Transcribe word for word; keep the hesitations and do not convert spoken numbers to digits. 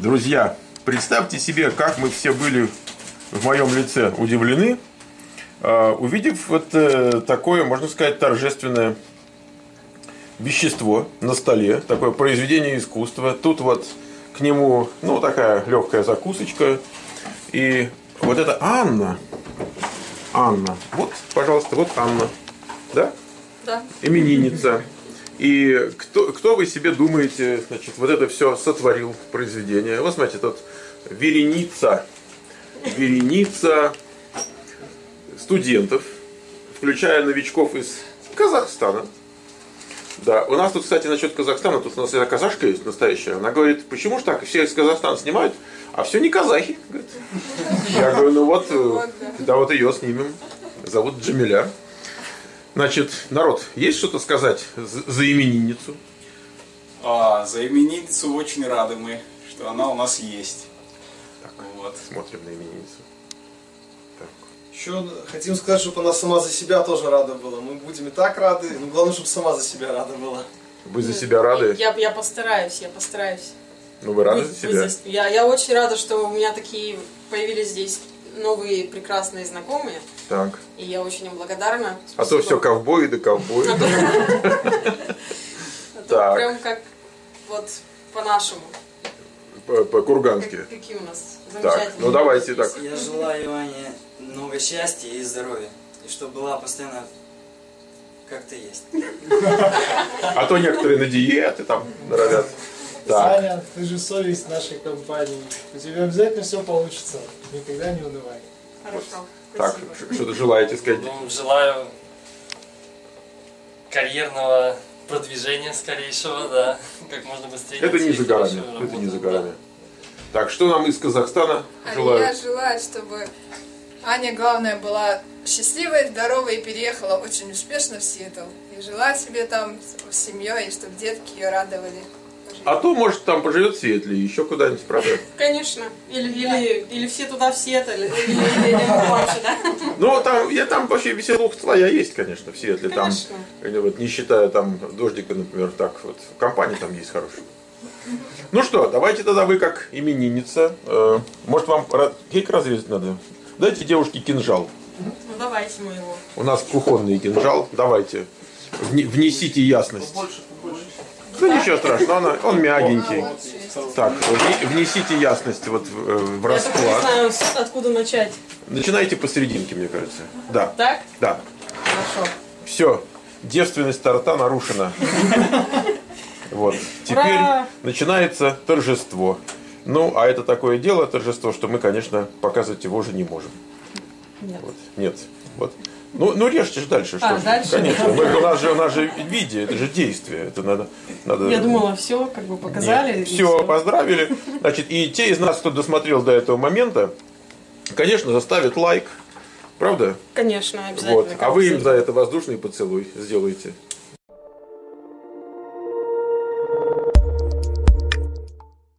Друзья, представьте себе, как мы все были в моем лице удивлены, увидев вот такое, можно сказать, торжественное вещество на столе, такое произведение искусства. Тут вот к нему, ну, такая легкая закусочка. И вот это Анна. Анна. Вот, пожалуйста, вот Анна. Да? Да. Именинница. И кто, кто вы себе думаете, значит, вот это все сотворил произведение? Вот смотрите, тут вереница, вереница студентов, включая новичков из Казахстана. Да, у нас тут, кстати, насчет Казахстана, тут у нас казашка есть настоящая. Она говорит, почему ж так, все из Казахстана снимают, а все не казахи. Говорит. Я говорю, ну вот, да, вот ее снимем. Зовут Джамиля. Значит, народ, есть что-то сказать за именинницу? А, за именинницу очень рады мы, что она у нас есть. Так, вот. Смотрим на именинницу. Так. Еще хотим сказать, чтобы она сама за себя тоже рада была. Мы будем и так рады, но главное, чтобы сама за себя рада была. Вы за себя рады? Я, я постараюсь, я постараюсь. Ну вы рады вы, за себя? Вы за... Я, я очень рада, что у меня такие появились здесь новые прекрасные знакомые. Так. И я очень им благодарна. Спасибо. А то все ковбои да ковбои. Так. Прям как вот по-нашему. По-кургански. Какие у нас замечательные. Ну давайте так. Я желаю Ане много счастья и здоровья. И чтобы была постоянно как ты есть. А то некоторые на диеты там норовят. Саня, ты же совесть нашей компании. У тебя обязательно все получится. Никогда не унывай. Хорошо. Так, что-то желаете сказать? Ну, желаю карьерного продвижения скорейшего, да, как можно быстрее. Это не за горами, это не за горами. Так, что нам из Казахстана желают? Я желаю, чтобы Аня, главное, была счастливой, здоровой и переехала очень успешно в Сиэтл. И жила себе там с семьей, и чтобы детки ее радовали. А то, может, там поживет в Сиэтле, еще куда-нибудь, правда? Конечно. Или, или, или все туда в Сиэтл, или, или, или вообще, да? Ну, там, я, там вообще веселуха своя есть, конечно, в Сиэтле. Там, вот, не считая там дождика, например, так вот, компания там есть хорошая. Ну что, давайте тогда вы как именинница. Э, может, вам кейк разрезать надо? Дайте девушке кинжал. Ну, давайте мы его. У нас кухонный кинжал. Давайте. Внесите ясность. Побольше, побольше. Да ничего страшного, он, он мягенький. Так, внесите ясность вот в, в расклад. Я только не знаю, откуда начать. Начинайте посерединке, мне кажется. Да. Так? Да. Хорошо. Все, девственность торта нарушена. Вот. Теперь Ура! начинается торжество. Ну, а это такое дело, торжество, что мы, конечно, показывать его уже не можем. Нет. Вот. Нет. Вот. Ну, ну режьте же дальше. А, что дальше? Конечно. Мы, у, нас же, у нас же видео, это же действие. Это надо, надо... Я думала, все, как бы показали. Нет, все, все, поздравили. Значит, и те из нас, кто досмотрел до этого момента, конечно, заставят лайк. Правда? Конечно, обязательно. Вот. А вы им за это воздушный поцелуй сделаете.